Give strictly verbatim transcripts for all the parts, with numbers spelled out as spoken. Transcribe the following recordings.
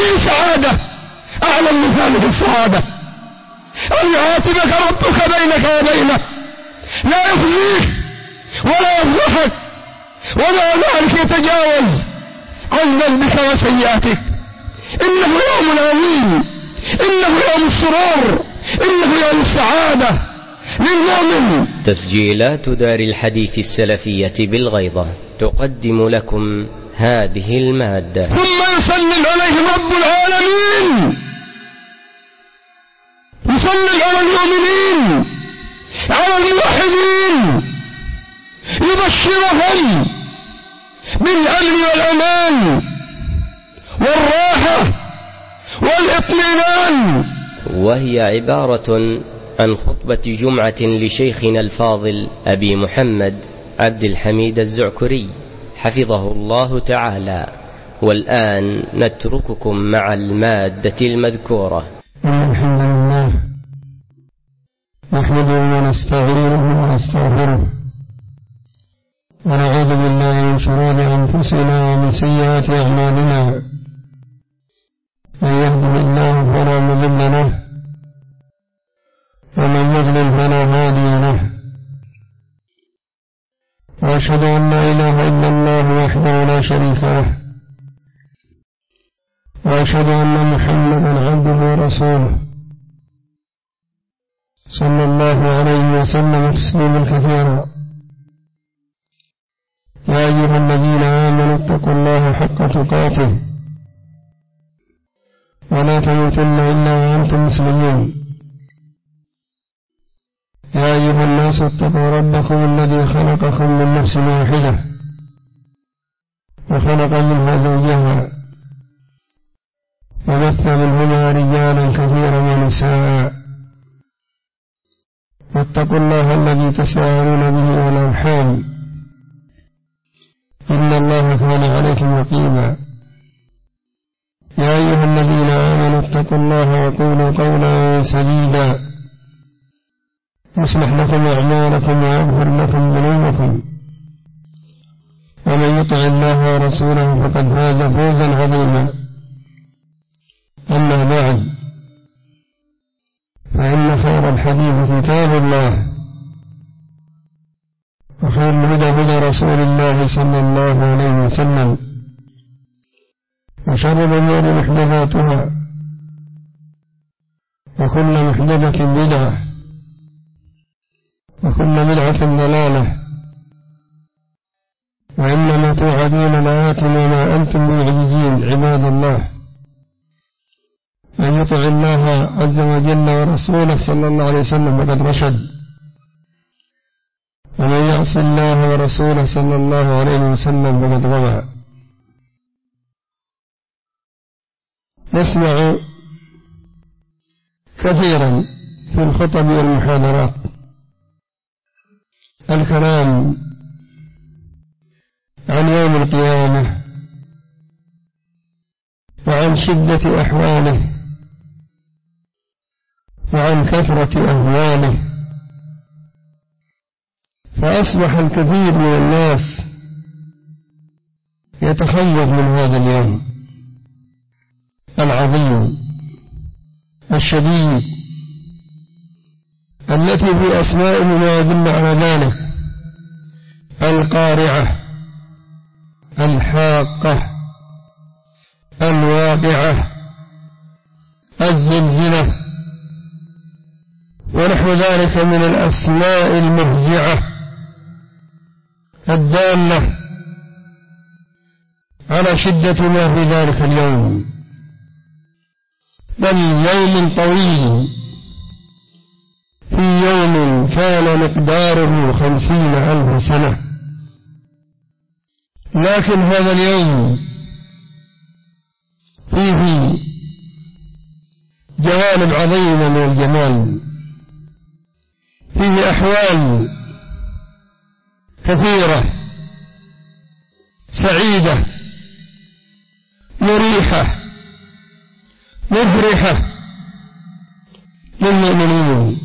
أي سعادة أعلم من هذه السعادة؟ أن يعاتبك ربك بينك وبينه، لا يخزيك ولا يفضحك، ولا ذلك يتجاوز عن ذنبك وسيئاتك. إنه يوم عظيم، إنه يوم السرور، إنه يوم السعادة للمؤمن. تسجيلات دار الحديث السلفية بالغيضة تقدم لكم هذه المادة. ثم يسلم عليهم رب العالمين، يسلم على المؤمنين، على الموحدين، يبشرهم بالأمن والأمان والراحة والإطمئنان. وهي عبارة عن خطبة جمعة لشيخنا الفاضل أبي محمد عبد الحميد الزعكري حفظه الله تعالى. والآن نترككم مع المادة المذكورة. الحمد لله نحمده ونستعينه ونستغفره، ونعوذ بالله من شرور أنفسنا ومن سيئات أعمالنا. من يهده الله فلا مضل له، ومن يضلل فلا هادي له. وأشهد أن لا إله إلا الله وحده لا شريك له، وأشهد أن محمدا عبده ورسوله صلى الله عليه وسلم تسليما كثيرا. يا أيها الذين آمنوا اتقوا الله حق تقاته ولا تموتن إلا وأنتم مسلمون. يا أيها الناس اتقوا ربكم الذي خلقكم من نفس واحدة وخلق منها زوجها وبث منهما رجالا كثيرا ونساء، واتقوا الله الذي تساءلون به والأرحام إن الله كان عليكم رقيبا. يا أيها الذين آمنوا اتقوا الله وقولوا قولا سديدا يصلح لكم أعمالكم ويغفر لكم ذنوبكم، ومن يطع الله ورسوله فقد فاز فوزا عظيما. أما بعد، فإن خير الحديث كتاب الله، وخير الهدى هدى رسول الله صلى الله عليه وسلم، وشر الأمور محدثاتها، وكل محدثة بدعة، وكل بدعة ضلالة، وإنما توعدون لآت وما أنتم معجزين. عباد الله، من يطع الله عز وجل ورسوله صلى الله عليه وسلم فقد رشد، ومن يعص الله ورسوله صلى الله عليه وسلم فقد غوى. نسمع كثيرا في الخطب والمحاضرات الكلام عن يوم القيامة وعن شدة أحواله وعن كثرة أهواله، فأصبح الكثير من الناس يتخوف من هذا اليوم العظيم الشديد التي في أسمائه ما يدل على ذلك: القارعة، الحاقة، الواقعة، الزلزلة، ونحو ذلك من الأسماء المفزعة الدالة على شدة ما في ذلك اليوم. بل يوم طويل، في يوم كان مقداره خمسين ألف سنة، لكن هذا اليوم فيه جوانب عظيمة من الجمال، فيه أحوال كثيرة سعيدة مريحة مفرحة للمؤمنين.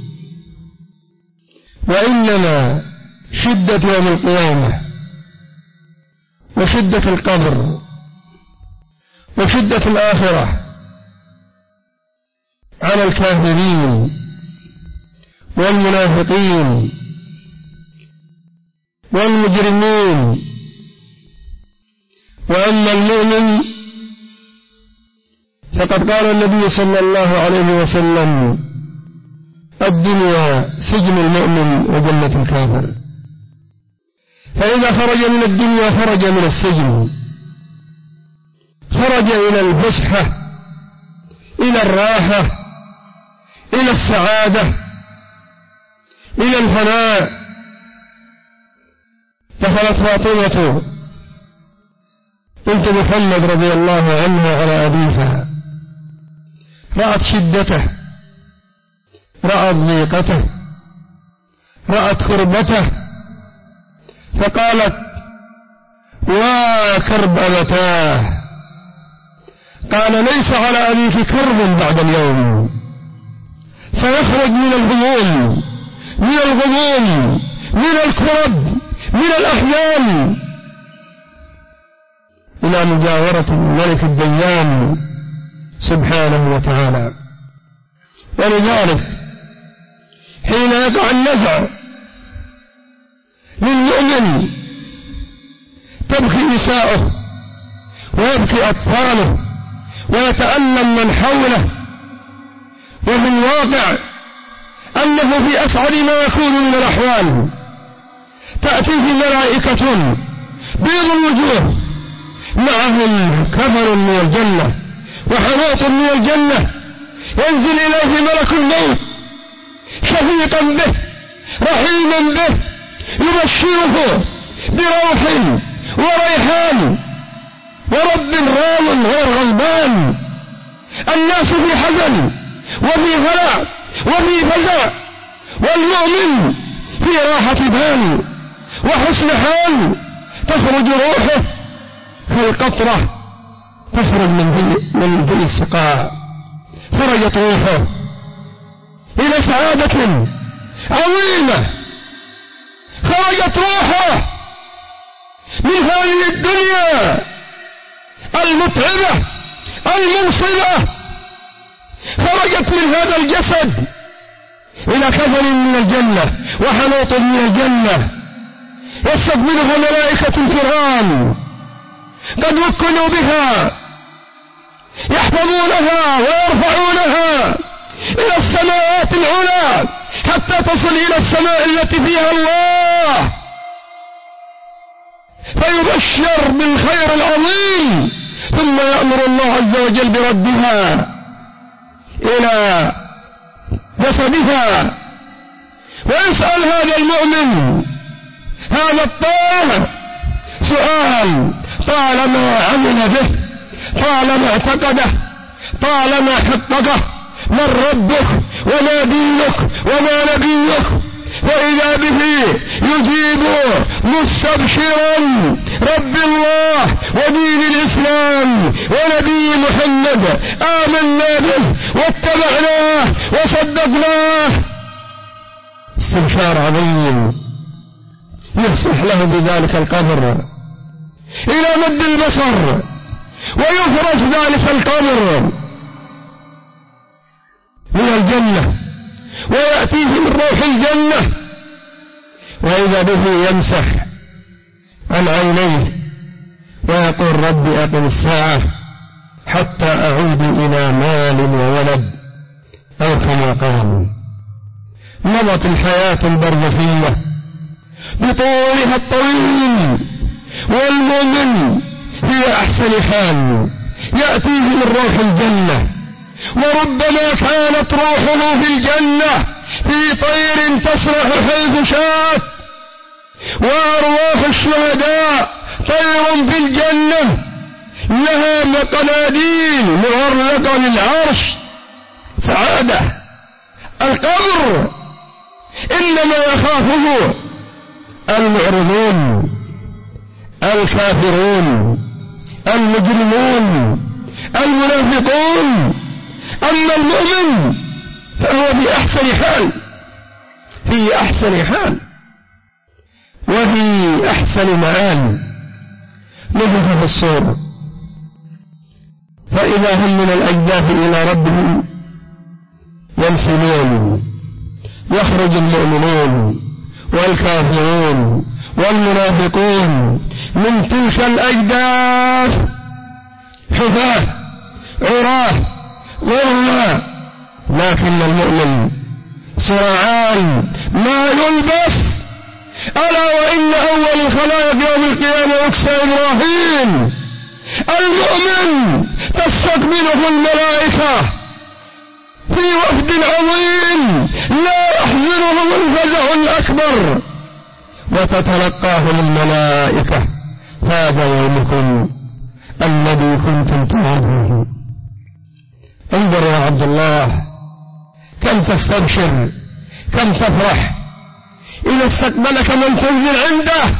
وإنما شدة يوم القيامة وشدة القبر وشدة الآخرة على الكافرين والمنافقين والمجرمين. وأما المؤمن فقد قال النبي صلى الله عليه وسلم: الدنيا سجن المؤمن وجنة الكافر. فإذا خرج من الدنيا خرج من السجن، خرج إلى الفسحة، إلى الراحة، إلى السعادة، إلى الهناء. دخلت فاطمة بنت محمد رضي الله عنها على أبيها، رأت شدته، رأت ضيقته، رأت كربته، فقالت: وكرب أبتاه. قال: ليس على أبيك كرب بعد اليوم، سيخرج من الهموم، من الغموم، من الكرب، من الأحزان، إلى مجاورة الملك الديان سبحانه وتعالى. ولذلك حين يقع النزع للمؤمن تبكي نساؤه ويبكي أطفاله ويتألم من حوله، وفي الواقع أنه في أسعد ما يكون من الأحوال. تأتيه ملائكة بيض الوجوه، معهم كفر من الجنة وحنوط من الجنة، ينزل إليه ملك الموت شفيقا به رحيما به، يبشره بروح وريحان ورب راض غير غضبان. الناس في حزن وفي هلع وفي فزع، والمؤمن في راحة بال وحسن حال. تخرج روحه كالقطرة تخرج من من في السقاء، خرجت روحه إلى سعادة عظيمة، خرجت روحه من هذه الدنيا المتعبة المنصبة، خرجت من هذا الجسد إلى كفر من الجنة وحنوط من الجنة، يستقبلها ملائكة كرام قد وكلوا بها، يحفظونها ويرفعونها إلى السماوات العلى حتى تصل إلى السماء التي فيها الله، فيبشر بالخير العظيم، ثم يأمر الله عز وجل بردها إلى جسدها. ويسأل هذا المؤمن هذا الطائع سؤال طالما عمل به، طالما اعتقده، طالما حققه: من ربك وما دينك وما نبيك؟ وإذا به يجيب مستبشرا: رب الله ودين الإسلام ونبي محمد آمنا به واتبعناه وصدقناه. استبشار عظيم يفسح له بذلك القبر إلى مد البصر، ويفرج ذلك القبر من الجنة، ويأتيه من روح الجنة، وإذا به يمسح عن عينيه ويقول: رب أقم الساعة حتى أعود إلى مال وولد، أو كما قال. مضت الحياة البرزخية بطولها الطويل، والمؤمن في أحسن حال يأتيه من روح الجنة، وربما كانت روحه في الجنة في طير تسرح حيث شاءت، وأرواح الشهداء طير في الجنة لها مقناديل معلقة للعرش. سعادة. القبر إنما يخافه المعرضون، الكافرون، المجرمون، المنافقون. أما المؤمن فهو في أحسن حال، في أحسن حال وفي أحسن مآل. نفخ في الصور فإذا هم من الأجداث إلى ربهم ينسلون، يخرج المؤمنون والكافرون والمنافقون من تلك الأجداث حفاة عراه غرلا، لكن المؤمن سرعان ما يلبس. ألا وإن أول الخلائق يوم القيامة يكسى إبراهيم، المؤمن تستقبله الملائكة في وفد عظيم لا يحزنهم الفزع الأكبر، وتتلقاه الملائكة: هذا يومكم الذي كنتم توعدونه. انظر يا عبد الله، كم تستبشر، كم تفرح إذا استقبلك من تنزل عنده،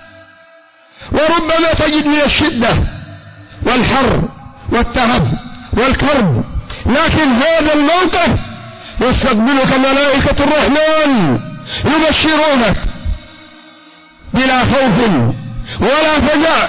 وربما تجد من الشدة والحر والتعب والكرب، لكن هذا الموقف يستقبلك ملائكة الرحمن يبشرونك بلا خوف ولا فزع،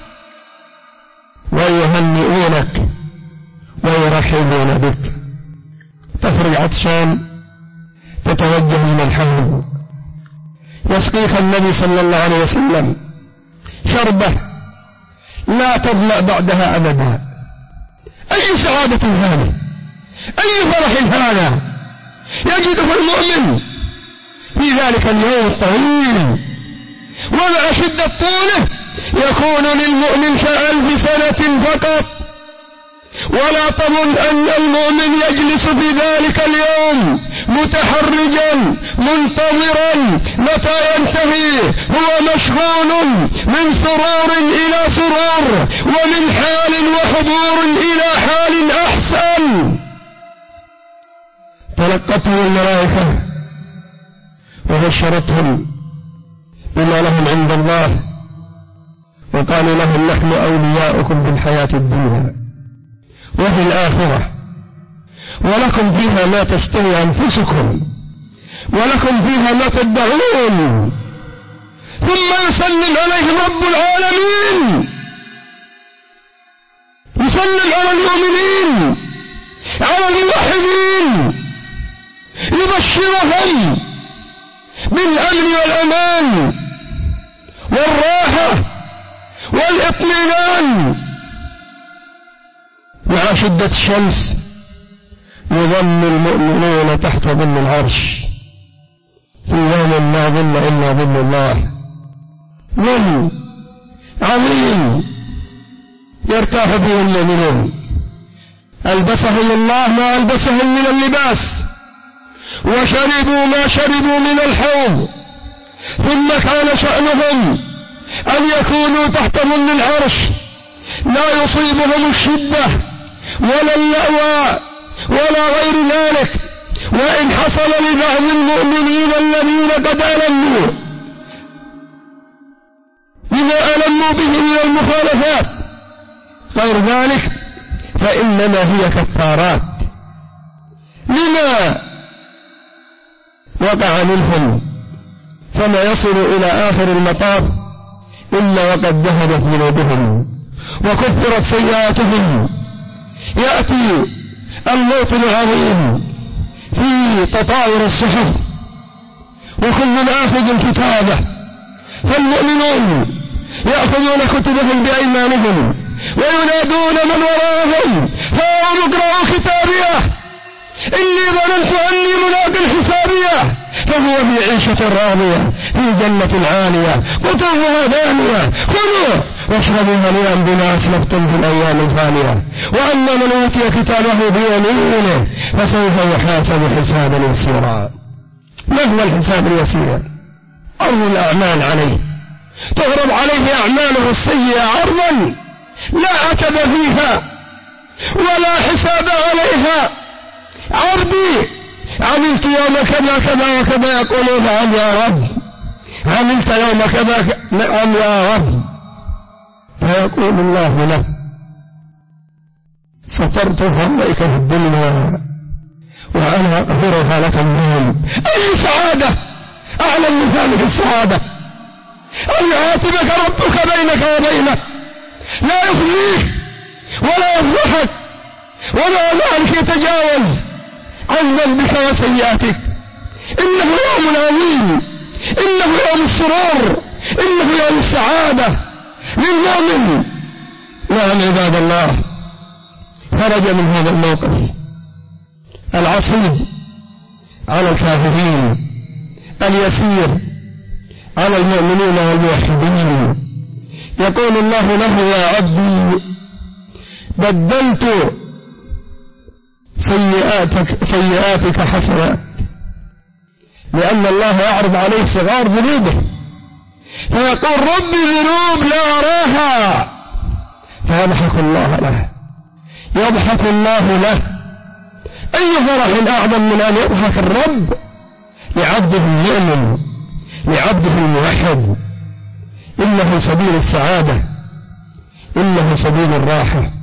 ويهنئونك ويرحبون بك. تخرج عطشان تتوجه من الحوض، يسقيك النبي صلى الله عليه وسلم شربة لا تظمأ بعدها أبدا. أي سعادة هذه، أي فرح هذا يجده المؤمن في ذلك اليوم الطويل، ومع شدة طوله يكون للمؤمن كألف سنة فقط. ولا تظن أن المؤمن يجلس في ذلك اليوم متحرجا منتظرا متى ينتهي، هو مشغول من سرور إلى سرور، ومن حال وحضور إلى حال أحسن. تلقتهم الملائكة وبشرتهم بما لهم عند الله، وقالوا لهم: نحن أولياؤكم في الحياة الدنيا وفي الآخرة، ولكم فيها ما تشتهي أنفسكم، ولكم فيها ما تدعون. ثم يسلم عليهم رب العالمين، يسلم على المؤمنين على الموحدين، يبشرهم بالأمن والأمان والراحة والإطمئنان. مع شدة الشمس يظل المؤمنون تحت ظل العرش في يوم لا ظل إلا ظل الله، ظل عظيم يرتاح به المؤمنون، ألبسهم الله ما ألبسهم من اللباس، وشربوا ما شربوا من الحوض. ثم كان شأنهم أن يكونوا تحت ظل العرش، لا يصيبهم الشدة ولا اللأوى ولا غير ذلك. وإن حصل لبعض المؤمنين الذين قد ألموا بما ألموا به من المخالفات غير ذلك، فإنما هي كفارات لما وقع منهم، فما يصل إلى آخر المطاف إلا وقد ذهبت ذنوبهم وكفرت سيئاتهم. يأتي الموت العظيم في تطاير الصحف، وكل آخذ كتابه، فالمؤمنون يأخذون كتبهم بأيمانهم وينادون من وراءهم: هاؤم اقرأوا كتابيه إني ظننت أني ملاق حسابيه، فهو في عيشة راضية في جنة عالية قطوفها دانية، خذوا واشربوا هنيئا بما أسلفتم في الأيام الخالية. وأما من أوتي كتابه بيمينه فسوف يحاسب حسابا يسيرا. ما هو الحساب اليسير؟ عرض الأعمال عليه، تغرب عليه أعماله السيئة عرضا لا عتب فيها ولا حساب عليها. عرضي عملت يوم كذا كذا وكذا، يقولون: نعم يا رب. عملت يوم كذا، نعم يا رب. فيقول الله له: سترتها عليك في الدنيا وأنا أغفرها لك اليوم. أي سعادة أعلى من هذه السعادة، أن يعاتبك ربك بينك وبينه، لا يخزيك ولا يفضحك، ولا ذلك يتجاوز عن ذنبك وسيئاتك. إنه يوم عظيم، إنه يوم السرور، إنه يوم السعادة للمؤمن. نعم عباد الله، خرج من هذا الموقف العصيب على الكافرين، اليسير على المؤمنين والموحدين. يقول الله له: يا عبدي بدلت سيئاتك, سيئاتك حسنات، لأن الله يعرض عليه صغار ذنوبه، فيقول: ربي ذنوب لا أراها، فيضحك الله له، يضحك الله له. أي فرح أعظم من أن يضحك الرب لعبده المؤمن، لعبده الموحد. إنه سبيل السعادة، إنه سبيل الراحة.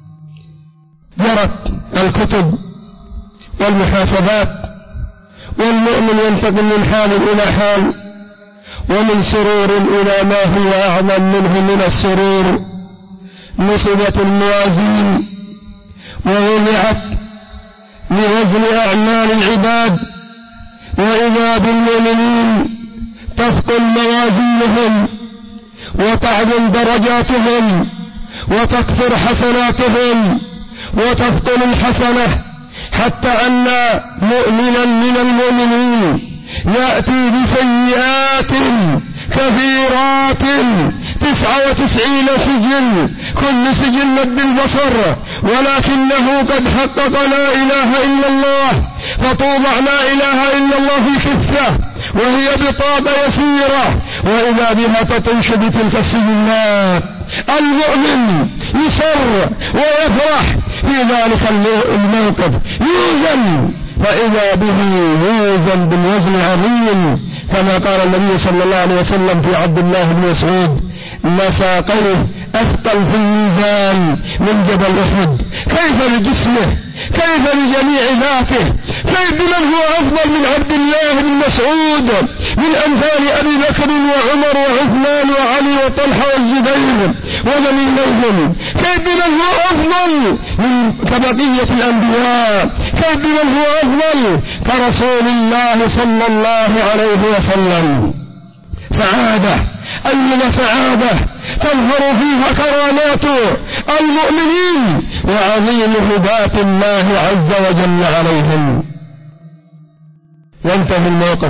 جرت الكتب والمحاسبات، والمؤمن ينتقل من حال إلى حال، ومن سرور إلى ما هو أعظم منه من السرور. نصبت الموازين ووضعت لوزن أعمال العباد، وإذا بالمؤمنين تثقل موازينهم وتعظم درجاتهم وتكثر حسناتهم وتثقل الحسنة، حتى أن مؤمنا من المؤمنين يأتي بسيئات كثيرات، تسعة وتسعين سجن، كل سجن مد البصر، ولكنه قد حقق لا إله إلا الله، فتوضع لا إله إلا الله في كفة وهي بطاقة يسيرة، وإذا بها تطيش بتلك السجنات. المؤمن يسر ويفرح في ذلك الموقف، يوزن، فإذا به يوزن بالوزن العظيم، كما قال النبي صلى الله عليه وسلم في عبد الله بن مسعود: مساقيه أثقل في الميزان من جبل أحد. كيف بجسمه، كيف بجميع ذاته، كيف بمن هو أفضل من عبد الله بن مسعود، من أمثال أبي بكر وعمر وعثمان وعلي وطلحة والزبير وذنيلهم، كيف بمن هو أفضل من كبقية الأنبياء، كيف بمن هو أفضل كرسول الله صلى الله عليه وسلم. سعادة، أيما سعادة تظهر فيها كرامات المؤمنين وعظيم هبات الله عز وجل عليهم. ينتهي الموقف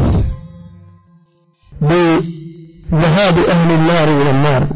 بذهاب أهل النار إلى النار،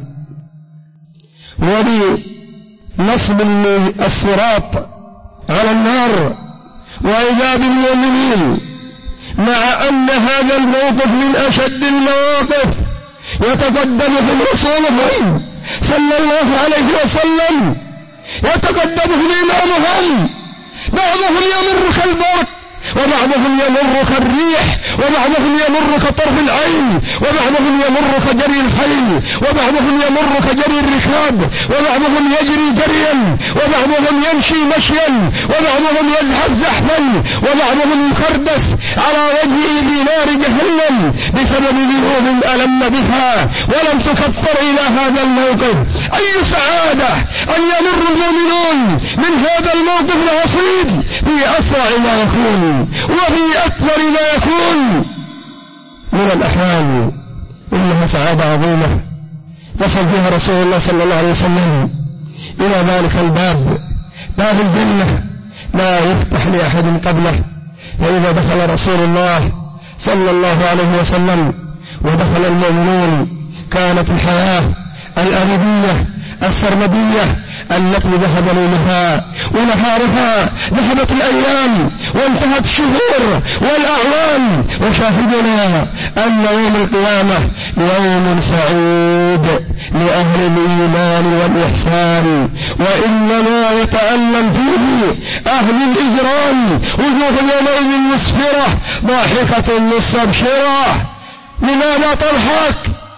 وبنصب الصراط على النار، وإذا بالمؤمنين مع أن هذا الموقف من أشد المواقف يتقدمهم رسولهم صلى الله عليه وسلم، يتقدمهم إمامهم، بعضهم يمر كالبرق، وبعضهم يمر كالريح، وبعضهم يمر كطرف العين، وبعضهم يمر كجري الخيل، وبعضهم يمر كجري الركاب، وبعضهم يجري جريا، وبعضهم يمشي مشيا، وبعضهم يزحف زحفا، وبعضهم يكردس على وجهه في نار جهنم بسبب ذنوب ألم بها ولم تكفر إلى هذا الموقف. أي سعادة أن يمر المؤمنون من هذا الموقف العصيب في أسرع ما يكون وفي أكثر ما يكون من الأحوال. إنها سعادة عظيمة يصل فيها رسول الله صلى الله عليه وسلم إلى ذلك الباب، باب الجنة، لا يفتح لأحد قبله. فإذا دخل رسول الله صلى الله عليه وسلم ودخل المؤمنون كانت الحياة الأبدية السرمدية التي ذهب ليلها ونهارها، ذهبت الأيام وانتهت الشهور والأعوام، وشاهدنا أن يوم القيامة يوم سعيد لأهل الإيمان والإحسان، وإنما يتألم فيه أهل الإجرام، وجوه يومئذ مسفرة ضاحكة مستبشرة. لماذا تضحك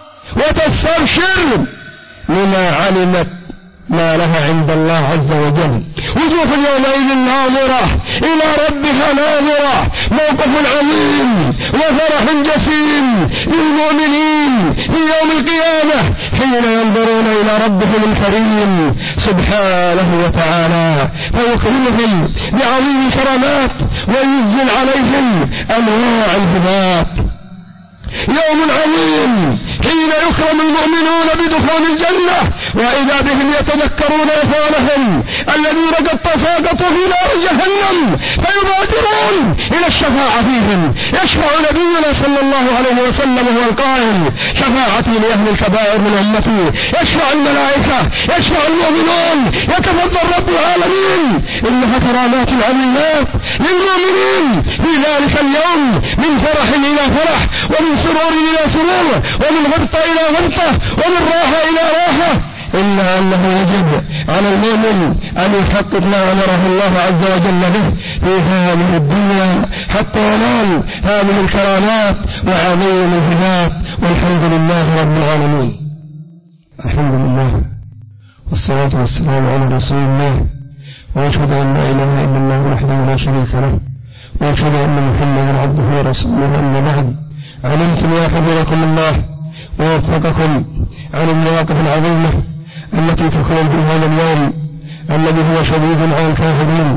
وتستبشر؟ لما علمت ما لها عند الله عز وجل. وجوه يومئذ ناظرة إلى ربها ناظرة، موقف عظيم وفرح جسيم للمؤمنين في يوم القيامة حين ينظرون إلى ربهم الكريم سبحانه وتعالى، فيكرمهم بعظيم الكرامات وينزل عليهم أنواع الهبات. يوم عظيم حين يكرم المؤمنون بدخول الجنة، وإذا بهم يتذكرون إخوانهم الذين قد تساقطوا في نار جهنم فيبادرون إلى الشفاعة فيهم. يشفع نبينا صلى الله عليه وسلم هو القائل: شفاعتي لأهل الكبائر من أمتي. يشفع الملائكة، يشفع المؤمنون، يتفضل رب العالمين. إنها كرامات عظيمات للمؤمنين في ذلك اليوم، من فرح إلى فرح، ومن سرور إلى سرور، ومن غبطة إلى غبطة، ومن راحة إلى راحة. إلا أنه يجب على المؤمن أن يحقق ما أمره الله عز وجل به في هذه الدنيا حتى ينال هذه الكرامات وعظيم الهبات. والحمد لله رب العالمين. الحمد لله والصلاة والسلام على رسول الله، وأشهد أن لا إله إلا الله وحده لا شريك له، وأشهد أن محمدا عبده ورسوله. أما بعد، علمتم يا حفظكم الله ووفقكم عن المواقف العظيمة التي تكون في هذا اليوم الذي هو شديد على الكافرين،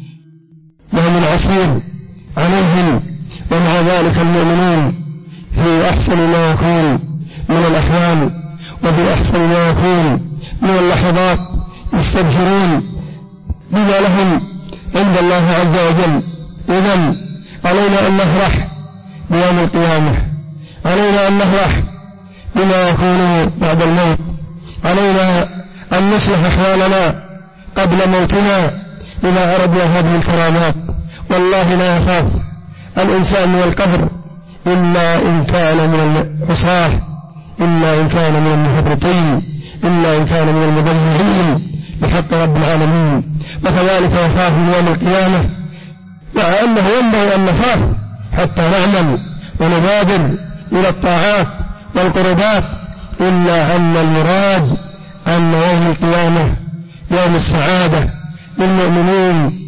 يوم عسير عليهم، ومع ذلك المؤمنون في أحسن ما يكون من الأحوال وفي أحسن ما يكون من اللحظات يستبشرون بما لهم عند الله عز وجل. إذن علينا أن نفرح بيوم القيامة، علينا أن نفرح بما يكون بعد الموت، علينا أن نصلح أحوالنا قبل موتنا إذا أردنا هذه الكرامات. والله لا يخاف الإنسان من القبر إلا إن كان من العصاة، إلا إن كان من المحبطين، إلا إن كان من المضيعين بحق رب العالمين. وكذلك يخاف من يوم القيامة، مع أنه ينبغي أن نخاف حتى نعمل ونبادر إلى الطاعات والقربات، إلا أن المراد أن يوم القيامة يوم السعادة للمؤمنين،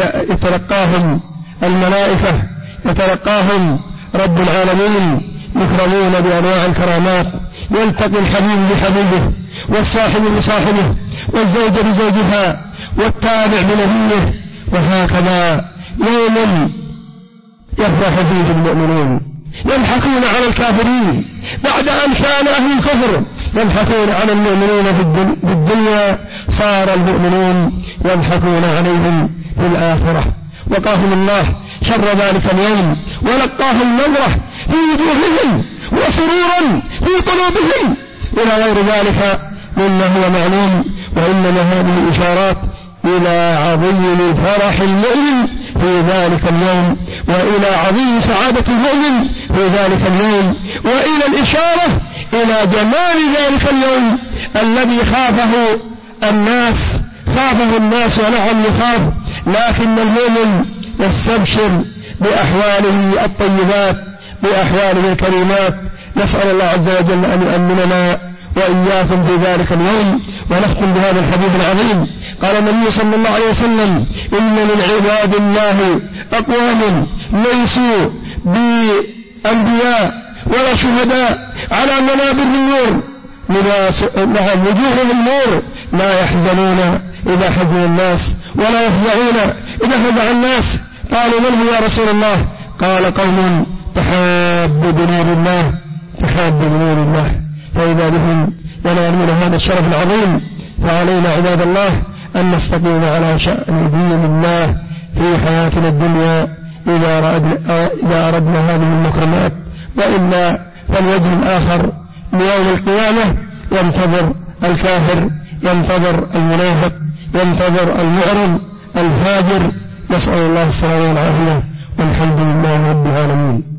يتلقاهم الملائكة، يتلقاهم رب العالمين، يكرمون بأنواع الكرامات. يلتقي الحبيب بحبيبه، والصاحب بصاحبه، والزوج بزوجها، والتابع بنبيه. وهكذا يوم يفرح فيه المؤمنون، يضحكون على الكافرين بعد أن كان أهل الكفر يضحكون على المؤمنين في الدنيا، صار المؤمنون يضحكون عليهم في الآخرة. وقاهم الله شر ذلك اليوم، ولقاهم نظرة في وجوههم وسرورا في قلوبهم إلى غير ذلك مما هو معلوم. وإنما هذه إشارات إلى عظيم فرح المؤمن في ذلك اليوم، وإلى عظيم سعادة المؤمن في ذلك اليوم، وإلى الإشارة إلى جمال ذلك اليوم الذي خافه الناس خافه الناس ونعم يخاف، لكن المؤمن يستبشر بأحواله الطيبات، بأحواله الكريمات. نسأل الله عز وجل أن يؤمننا وإياكم في ذلك اليوم. ونختم بهذا الحديث العظيم. قال النبي صلى الله عليه وسلم: إن من عباد الله أقوام ليسوا بأنبياء ولا شهداء على منابر النور، لهم وجوههم النور، لا يحزنون إذا حزن الناس ولا يفزعون إذا فزع الناس. قالوا: من هو يا رسول الله؟ قال: قوم تحابوا بنور الله، تحابوا بنور الله. فإذا بهم ينالون هذا الشرف العظيم، فعلينا عباد الله أن نستقيم على شأن دين الله في حياتنا الدنيا إذا أردنا هذه المكرمات، وإلا فالوجه الآخر ليوم القيامة ينتظر الكافر، ينتظر المنافق، ينتظر المعرض الفاجر. نسأل الله السلامة والعافية، والحمد لله رب العالمين.